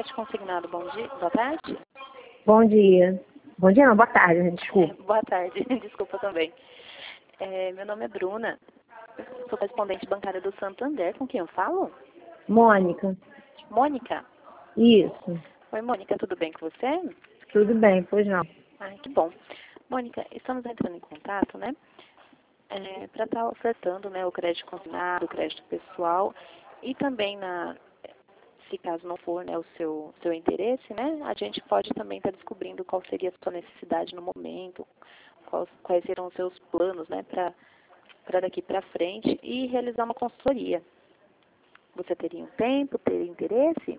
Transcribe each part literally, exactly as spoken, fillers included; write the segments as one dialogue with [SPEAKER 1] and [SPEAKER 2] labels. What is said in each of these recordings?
[SPEAKER 1] Crédito Consignado, bom dia, boa tarde.
[SPEAKER 2] Bom dia. Bom dia não, boa tarde, desculpa.
[SPEAKER 1] Boa tarde, desculpa também. É, meu nome é Bruna, eu sou correspondente bancária do Santander, com quem eu falo?
[SPEAKER 2] Mônica.
[SPEAKER 1] Mônica?
[SPEAKER 2] Isso.
[SPEAKER 1] Oi, Mônica, tudo bem com você?
[SPEAKER 2] Tudo bem, pois não.
[SPEAKER 1] Ai, que bom. Mônica, estamos entrando em contato, né, é, para estar ofertando, né, o crédito consignado, o crédito pessoal e também na... Se caso não for, né, o seu, seu interesse, né, a gente pode também estar descobrindo qual seria a sua necessidade no momento, quais, quais serão os seus planos, né, para daqui para frente e realizar uma consultoria. Você teria um tempo, teria interesse?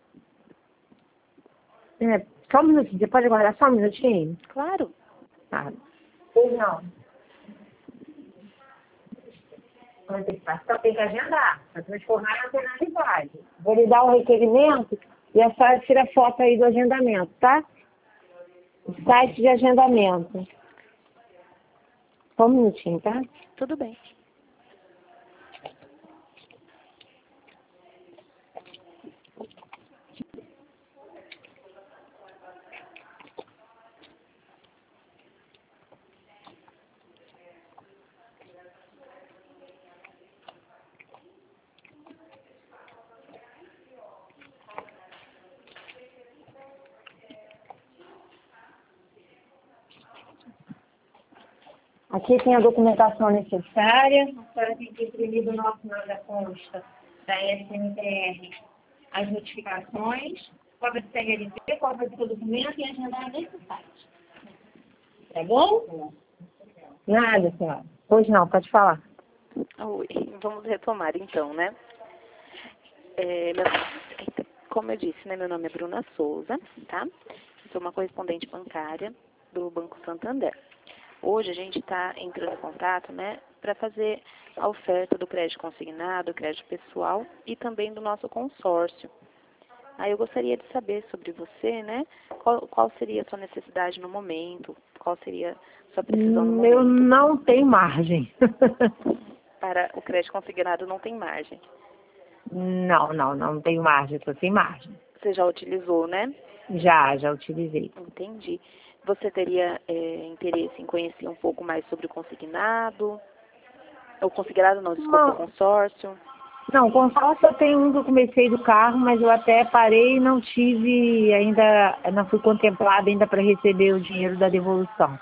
[SPEAKER 2] É, só um minutinho, você pode aguardar só um minutinho?
[SPEAKER 1] Claro.
[SPEAKER 2] Tá. Pois não. A antecipação tem que agendar, para transformar em alternativade. Vou lhe dar o requerimento e a senhora tira foto aí do agendamento, tá? O site de agendamento. Só um minutinho, tá?
[SPEAKER 1] Tudo bem.
[SPEAKER 2] Aqui tem a documentação necessária. A senhora tem que imprimir do nosso nada consta da S M T R as notificações, cópia do C L T, cópia do seu documento e agendar nesse site. Tá bom? Nada, senhora. Pois não, pode falar.
[SPEAKER 1] Oi, vamos retomar então, né? É, meu, como eu disse, né, meu nome é Bruna Souza, tá? Sou uma correspondente bancária do Banco Santander. Hoje a gente está entrando em contato, né, para fazer a oferta do crédito consignado, crédito pessoal e também do nosso consórcio. Aí eu gostaria de saber sobre você, né, qual, qual seria a sua necessidade no momento, qual seria a sua precisão no momento.
[SPEAKER 2] Eu não tenho margem.
[SPEAKER 1] Para o crédito consignado não tem margem.
[SPEAKER 2] Não, não, não tenho margem, estou sem margem.
[SPEAKER 1] Você já utilizou, né?
[SPEAKER 2] Já, já utilizei.
[SPEAKER 1] Entendi. Você teria é, interesse em conhecer um pouco mais sobre o consignado? O consignado não, desculpa,
[SPEAKER 2] Não.
[SPEAKER 1] o consórcio.
[SPEAKER 2] Não, consórcio eu tenho um que eu comecei do carro, mas eu até parei e não tive ainda, não fui contemplada ainda para receber o dinheiro da devolução.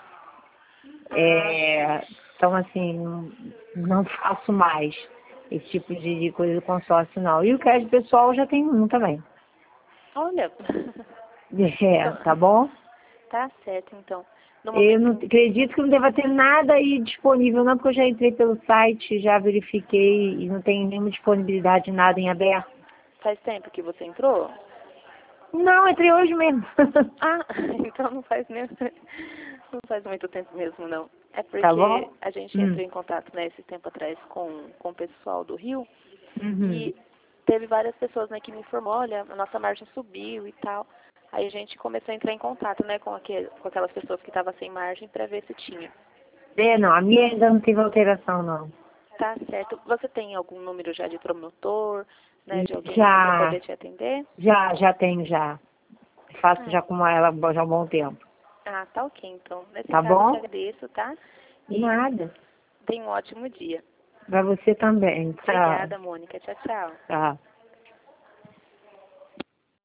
[SPEAKER 2] É, então, assim, não, não faço mais esse tipo de, de coisa do consórcio, não. E o crédito pessoal eu já tenho um também.
[SPEAKER 1] Olha.
[SPEAKER 2] É, tá bom?
[SPEAKER 1] Tá certo, então. No
[SPEAKER 2] Eu
[SPEAKER 1] momento,
[SPEAKER 2] não acredito que não deva ter nada aí disponível, não, porque eu já entrei pelo site, já verifiquei e não tem nenhuma disponibilidade, nada em aberto.
[SPEAKER 1] faz tempo que você entrou?
[SPEAKER 2] Não, entrei hoje mesmo.
[SPEAKER 1] Ah, então não faz mesmo, não faz muito tempo mesmo, não. É porque
[SPEAKER 2] Tá bom?
[SPEAKER 1] a gente
[SPEAKER 2] Hum.
[SPEAKER 1] entrou em contato, né, esse tempo atrás com, com o pessoal do Rio
[SPEAKER 2] Uhum.
[SPEAKER 1] e teve várias pessoas, né, que me informou, olha, a nossa margem subiu e tal. Aí a gente começou a entrar em contato, né, com, aquele, com aquelas pessoas que estavam sem margem para ver se tinha.
[SPEAKER 2] É, não, a minha ainda não teve alteração, não.
[SPEAKER 1] Tá certo. Você tem algum número já de promotor, né, de alguém
[SPEAKER 2] Já,
[SPEAKER 1] para poder te atender?
[SPEAKER 2] já, já tenho, já. Faço
[SPEAKER 1] Ah,
[SPEAKER 2] já com ela já há um bom tempo.
[SPEAKER 1] ah, tá ok, então. Nesse
[SPEAKER 2] Tá
[SPEAKER 1] caso, eu te
[SPEAKER 2] bom?
[SPEAKER 1] agradeço, tá? E
[SPEAKER 2] Nada.
[SPEAKER 1] tenha um ótimo dia.
[SPEAKER 2] Pra você também. Tchau.
[SPEAKER 1] Obrigada, Mônica. Tchau, tchau.
[SPEAKER 2] Tchau.